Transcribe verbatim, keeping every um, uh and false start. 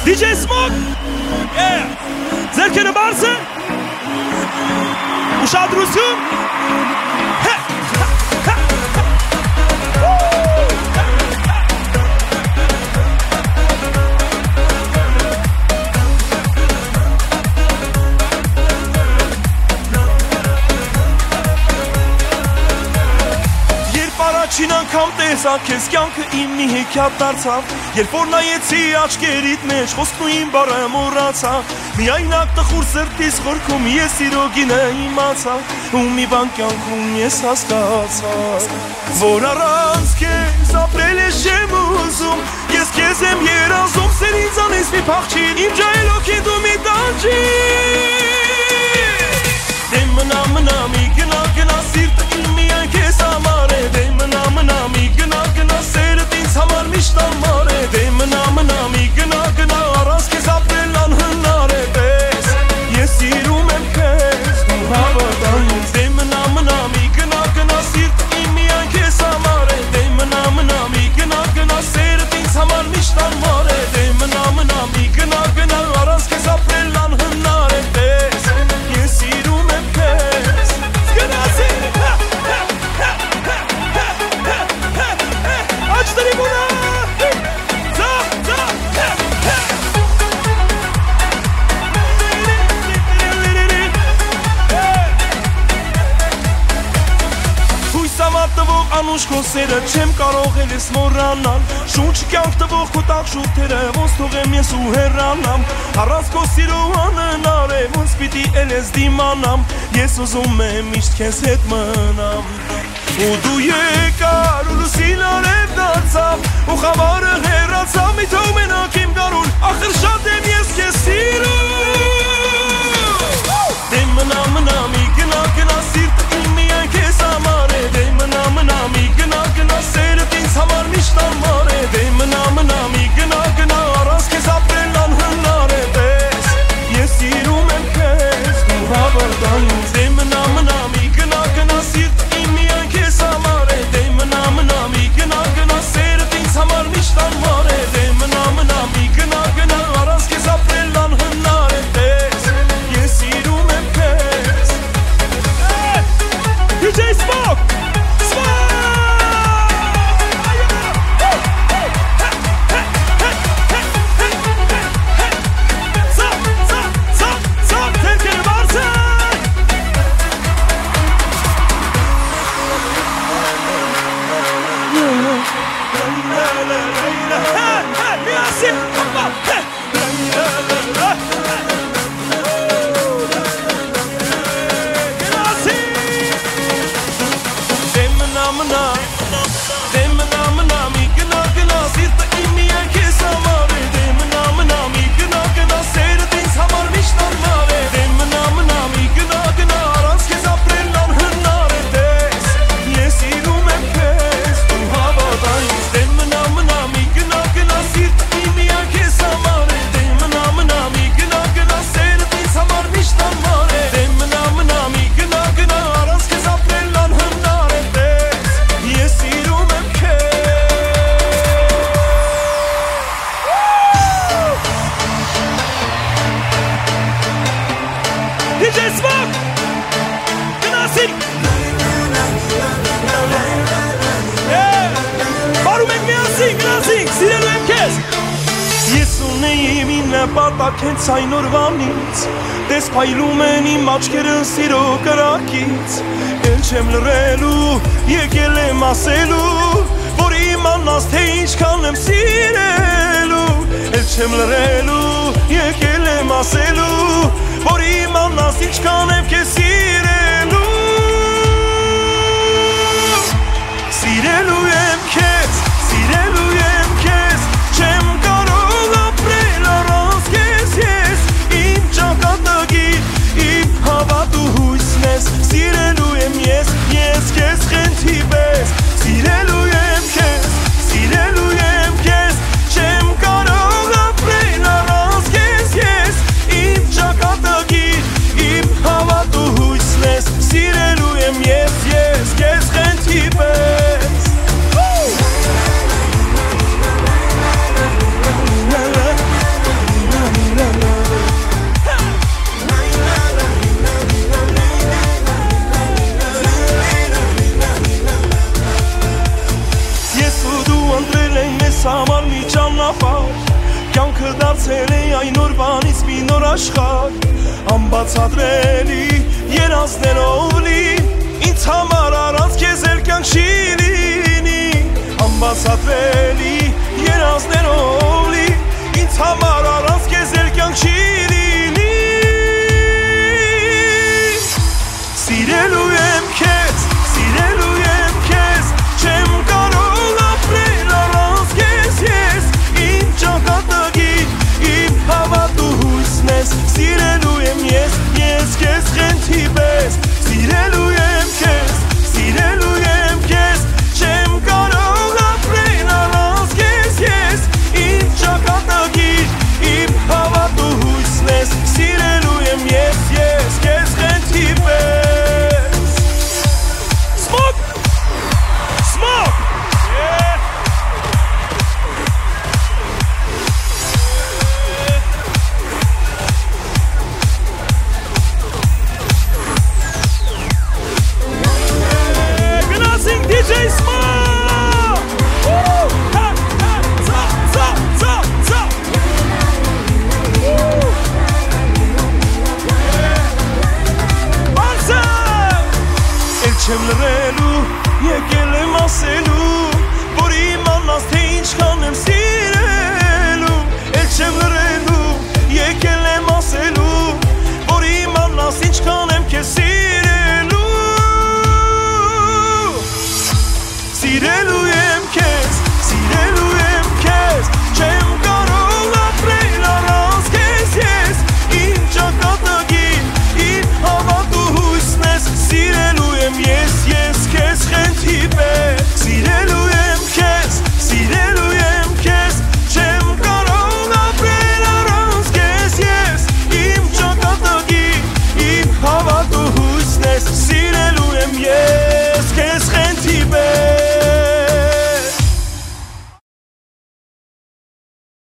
Դի ջեյ Smoke ձերքերը բարձր ուշադրություն Առաջին անգամ տեսա քեզ կյանքը իմ մի հեքիաթ դարձավ Երբ որ նայեցի աչքերիդ մեջ խոսքն ու իմ բառը մոռացա Միայնակ տխուր սրտիս խորքում ես սիրո գինը իմացա Ու մի բան կյանքում ես հասկացա Որ առանց քեզ ապրել ես չեմ ուզում Ես քեզ եմ երազում սեր ինձանից մի փախչի Իմ ջահելոքի դու մի տանջի Դե մնա մնա մի գնա գնա սիրտը իմ միայն քեզ համար է Դե մնա մնա մի գնա գնա սերդ ինձ համար միշտ ամար է Դե մնա մնա մի գնա գնա առանց քեզ ապրել անհնար է Պես ես սիրում եմ քեզ դու հավատա ինձ Դե մնա մնա մի գնա գնա սիրտը իմ միայն քեզ համար է Դե մնա մնա մի գնա գնա սերդ ինձ համար միշտ ամար է Դե մնա մնա մի գնա գնա առանց քեզ ապրել անհնար է Պես ես սիրում եմ քեզ Գնացի Աչտերի մունա Զա, զա Հույս ամատ տվող անուշ քո սերը չեմ կարող էլ ես մոռանալ Շունչ կյանք տվող քո տակ շուտերը ոնց թողեմ ես ու հեռանամ Առանց քո սիրո անհնար է ոնց պիտի էլ ես դիմանամ Ես ուզում եմ միշտ քեզ հետ մնամ Ու դու եկար ու լուսին արև դարձավ Ու խավարը հեռացավ մի թող մենակ իմ գարուն Ախր շատ եմ ես քեզ սիրում Դե մնա մնա մի գնա գնա սիրտը իմ միայն քեզ համար է Դե մնա մնա մի գնա գնա սերդ ինձ համար միշտ ամար է Դե մնա մնա մի գնա գնա առանց քեզ ապրել անհնար է Պես ես սիրում եմ քեզ դու հավատա ինձ Դե մնա մնա մի գնա գնա սիրտը իմ միայն քեզ համար է Դե մնա մնա մի գնա գնա սերդ ինձ համար միշտ ամար է Դե մնա մնա մի գնա գնա առանց քեզ ապրել անհնար է Պես ես սիրում եմ քեզ դի ջեյ Smoke դի ջեյ Smoke Գնացի Բարում եք միասին գնացինք սիրելու եմ քեզ Ես ունեի մի նպատակ հենց այն օրվանից Տես փայլում են իմ աչքերը սիրո կրակից Էլ չեմ լռելու, եկել եմ ասելու Որ իմանաս թե ինչքան եմ սիրելու Էլ չեմ լռելու, եկել եմ ասելու Որ իմանաս ինչքան եմ քեզ սիրելու Սիրելու եմ քեզ, սիրելու եմ քեզ Չեմ կարող ապրել առանց քեզ ես Իմ ճակատագիր, իմ հավատու հույսն ես Սիրելու եմ ես, ես քեզ խենթի պես Սիրելու եմ քեզ, սիրելու եմ քեզ Չեմ կարող ապրել առանց քեզ ես Իմ ճակատագիր, իմ հավատու համար մի ճանապարհ Կյանքը դարձել է այն օրվանից մի նոր աշխարհ Անբացատրելի երազներով լի Ինձ համար առանց քեզ էլ կյանք չի լինի Անբացատրելի